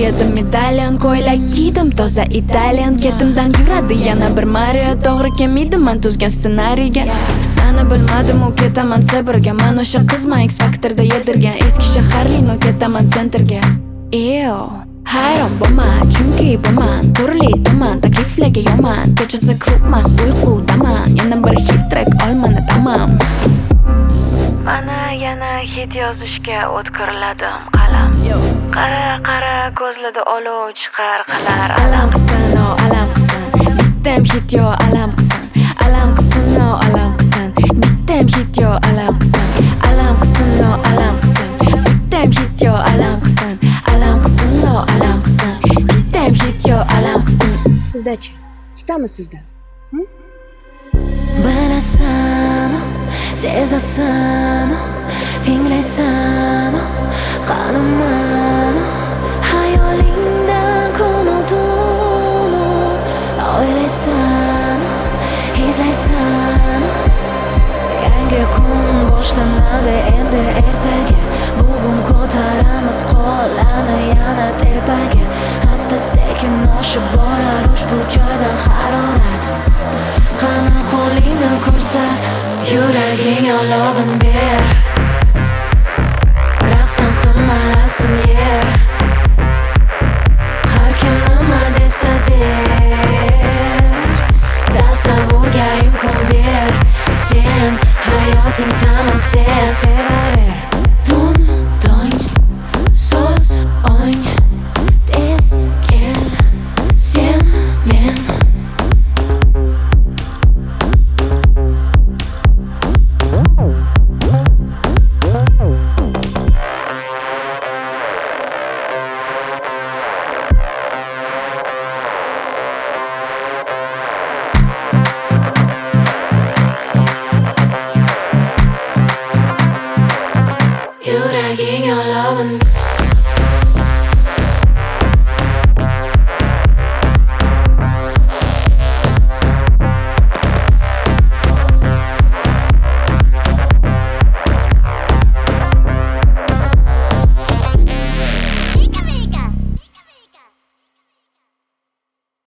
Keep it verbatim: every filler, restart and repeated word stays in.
yedim medalyon, ko'ylak kiydim toza Italian. Ketimdan yuradi yana bir Mario, to'g'ri kelmaydi men tuzgan ssenariyga. Seni bilmadim u ketaman Sibirga, men o'sha qizman X Factorda yedirgan. Eski shaharlik no ketaman sentrga. Eyo hayron bo'lman, chunki bilman turli tuman takliflarga yoman. Kechasi klubmas uyqudaman, yana bir hit track olmani tamam. Mana yana hit yozishga o'tkirladim qalam. Qara qara ko'zlida olov chiqar qilar. Alam qilsin, o alam qilsin, bittam hit yo alam qilsin. Alam qilsin, o alam qilsin, bittam hit yo alam qilsin. Alam qilsin, o alam qilsin, bittam hit yo alam qilsin. Alam qilsin, o alam qilsin, bittam hit yo alam qilsin. Sizdachi? Tutami sizda? Bilasan, sezasan, tinglaysan, qanaman, hayolingdan kunudun, o'ylaysan, izlaysan. Yangi kun boshlanadi endi ertaga, bugun ko'taramiz qo'llarni yana tepaga. Asta sekin oshib borar ushbu joydan harorat. Qani qo'lingni ko'rsat, yuraging olovin ber. Raqsdan qimirlasin yer. Har kim nima desa der, tasavvurga imkon ber. Sen hayoting taman sen.